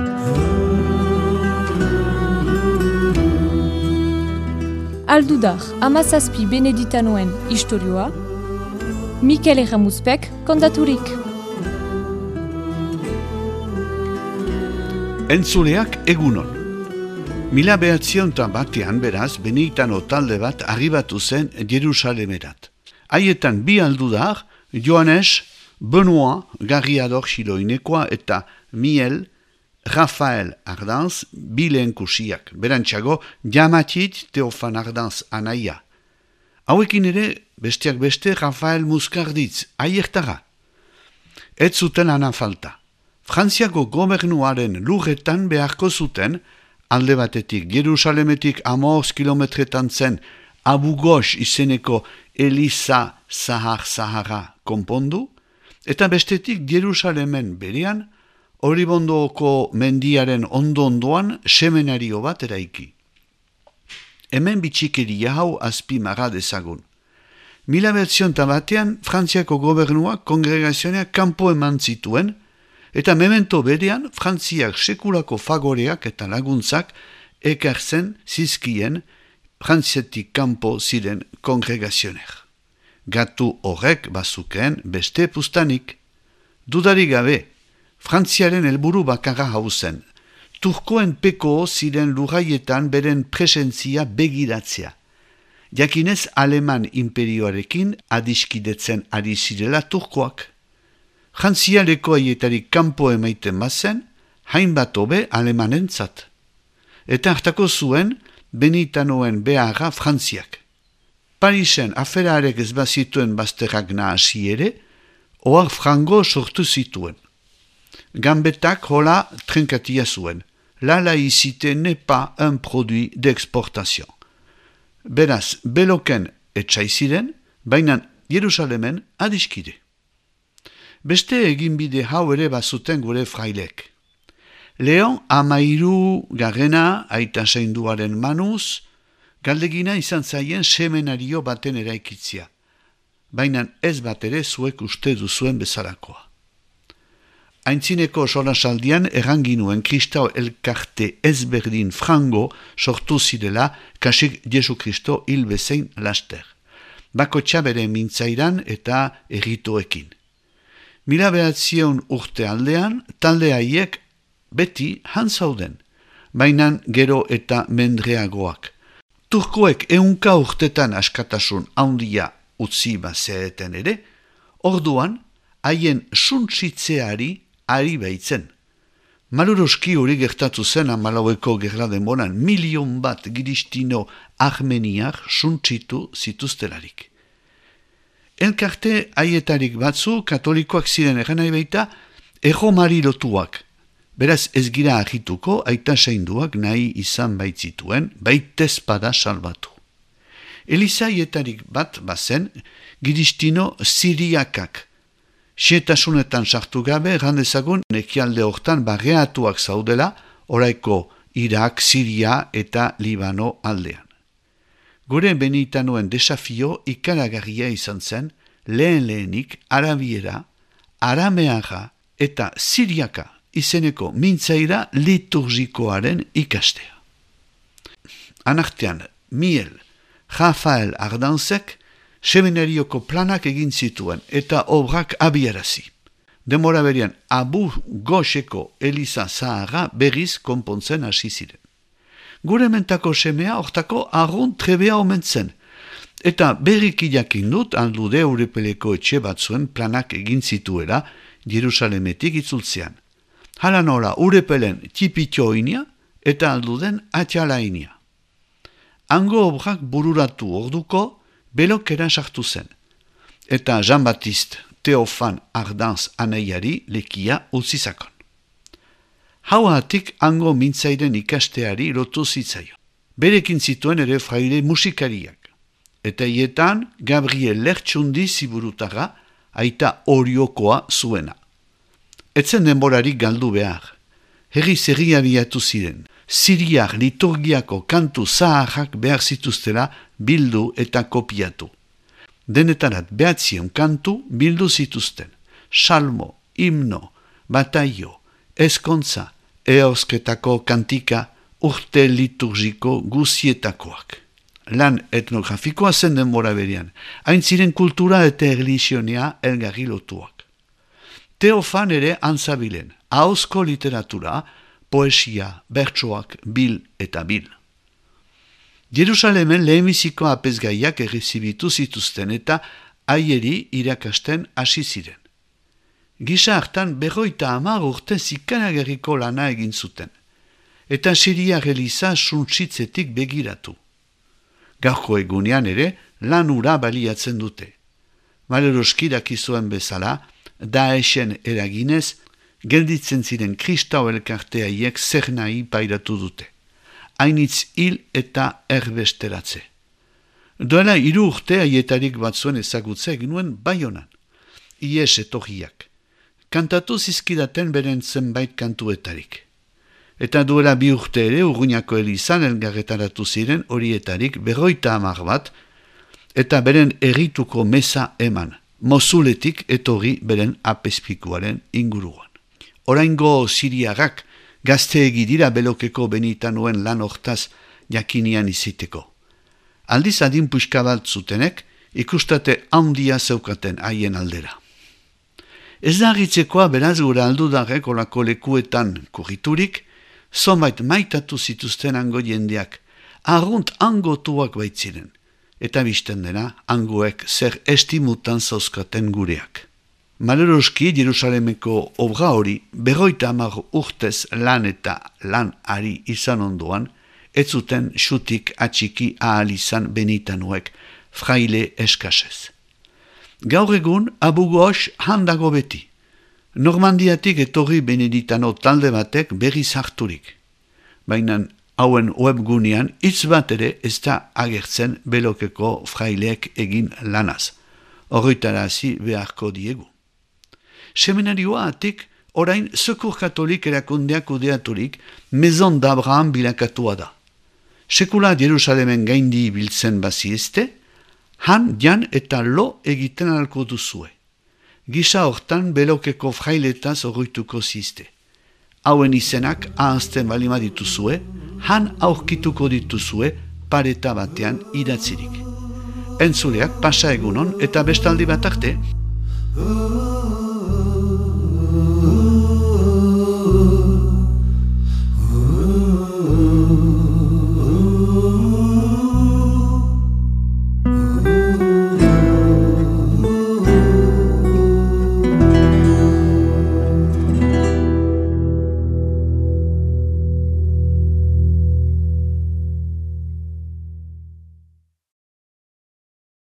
Aldudar, Hamazazpi Beneditanoen istorioa, Mikel Erramuzpek kontaturik. Entzuleak egunon. 1901 beraz, Beneditano talde bat arribatu zen Jerusalemerat. Haietan bi aldudar, Joanes, Benoit, Garriador Xiloinekoa eta Miel, Rafael Ardanz, bi lehenkusiak. Berantxago, Jamatit Teofan Ardanz anaia. Hauekin ere, besteak beste, Rafael Muskarditz, aiertara. Ez zuten ana falta. Frantziako gobernuaren lurretan beharko zuten, alde batetik Jerusalemetik 15 kilometretan zen Abu Ghosh izeneko Eliza Zahar-Zahara konpondu, eta bestetik Jerusalemen berean, Oribondoko mendiaren ondo-ondoan semenario bat eraiki. Hemen bitxikeria hau azpimarra dezagun. 1901 Frantziako gobernuak kongregazioak kanpo eman zituen, eta memento berean Frantziak sekulako fagoreak eta laguntzak ekartzen zizkien Frantziatik kanpo ziren kongregazioner. Gatu horrek bazukeen beste pustanik. Dudarik gabe, Frantziaren helburu bakarra hau zen. Turkoen peko ziren lurraietan beren presentzia begiratzea. Jakinez Aleman imperioarekin adiskidetzen ari zirela turkoak. Frantzialeko aietarik kanpo emaiten bazen, hainbat hobe Alemanentzat. Eta hartako zuen Beneditanoen beharra Frantziak. Parisen aferaarek ez bazituen bazterrak nahasi ere, ohar frango sortu zituen. Gambetak hola trenkatia zuen. La laïcité n'est pas un produit d'exportation. Beraz, beloken etxai ziren, baina Jerusalemen adiskide. Beste eginbide hau ere bazuten gure frailek. Leon Amairu Garena, aita seinduaren manuz, galdegina izan zaien semenario baten eraikitzia. Baina ez bat ere zuek uste duzuen bezalakoa. Aintzineko solasaldian erranginuen Kristau elkarte ezberdin frango sortu zirela kasik Jesu Kristo hil bezein laster. Bakotxa bere mintzairan eta erritoekin. 1900 urte aldean, talde haiek beti hantzauden, bainan gero eta mendreagoak. Turkoek 100 urtetan askatasun handia utzi bazeeten ere, orduan haien suntsitzeari ari baitzen. Maluroski hori gertatu zen 14ko gerra denboran 1.000.000 bat giristino armeniak suntsitu zituztelarik. Elkarte haietarik batzu katolikoak ziren egan nahi baita erromari lotuak. Beraz ez gira agituko aita seinduak nahi izan baitzituen baitezpada salbatu. Eliza haietarik bat bazen giristino siriakak. Xietasunetan sartu gabe errandezagun ekialde hortan barreatuak zaudela oraiko Irak, Siria eta Libano aldean. Gure Beneditanoen desafio ikaragarria izan zen lehenik arabiera, arameara eta siriaka izeneko mintzaira liturgikoaren ikastea. Anartean, Miel, Rafael Ardanzek seminarioko planak egin zituen eta obrak abiarazi. Demora berian Abu Gosheko Eliza Zaharra berriz konpontzen hasi ziren. Gure mentako semea hortako arrun trebea omentzen, eta berriki jakin dut aldude Urepeleko etxe batzuen planak egin zituela Jerusalemetik itzultzean. Hala nola Urepelen tipitioinia eta alduden atialainia. Hango obrak bururatu orduko belokera sartu zen, eta Jean-Baptiste Teofan Ardanz anaiari lekia utzizakon. Hauatik hango mintzairen ikasteari lotu zitzaio. Berekin zituen ere fraile musikariak, eta hietan Gabriel Lertxundi ziburutara aita oriokoa zuena. Etzen denborarik galdu behar. Herri abiatu ziren. Siriar liturgiako kantu zaharrak behar zituztela bildu eta kopiatu. Denetarat 900 kantu bildu zituzten. Salmo, himno, bataio, eskontza eosketako kantika urte liturgiko guzietakoak. Lan etnografikoa zen denbora berian, hain ziren kultura eta erlijionia elgarri lotuak. Teofan ere antzabilen, ahozko literatura, poesia, bertsoak, bil eta bil. Jerusalemen lehenbiziko apezgaiak errezibitu zituzten eta aieri irakasten hasi ziren. Gisa hartan 50 urte zikanagerriko lana egin zuten, eta Siria Eliza suntsitzetik begiratu. Gaurko egunean ere lan ura baliatzen dute. Maleroski dakizuen bezala, Daeshen eraginez, gelditzen ziren kristau elkarteaiek zer nahi pairatu dute. Hainitz hil eta erbesteratze. Doela 3 urte aietarik batzuen ezagutza egin nuen Baionan. Ies etorriak. Kantatu zizkidaten beren zenbait kantuetarik. Eta duela 2 urte ere Urruñako elizan elgarretaratu ziren horietarik 50 bat, eta beren errituko meza eman, Mosuletik etorri beren apezpikuaren inguruan. Oraingo siriarrak gazteegi dira Belokeko Benitanuen lan hortaz jakinian iziteko. Aldiz adin puxka bat zutenek, ikustate handia zeukaten haien aldera. Ez da harritzekoa beraz gure aldudarrek olako lekuetan kurriturik, zonbait maitatu zituzten hango jendeak, arrunt angotuak baitziren, eta bizten dena hangoek zer estimutan zauzkaten gureak. Maleroski Jerusalemeko obra hori 50 urtez lan eta lan ari izan ondoan, ez zuten xutik atxiki ahal izan Benitanuek fraile eskasez. Gaur egun Abu Ghosh handago beti. Normandiatik etorri Beneditano talde batek berriz harturik. Baina hauen webgunean hitz bat ere ez da agertzen Belokeko fraileek egin lanaz. Horretarazi beharko diegu. Seminarioa atik orain Sekur Katolik erakundeak kudeaturik Maison d'Abraham bilakatua da. Sekula Jerusalemen gaindi biltzen baziezte, han jan eta lo egiten alko duzue. Gisa hortan Belokeko frailetaz horrituko zizte. Hauen izenak ahazten balima dituzue, han aurkituko dituzue pareta batean idatzirik. Entzuleak pasa egunon eta bestaldi bat arte.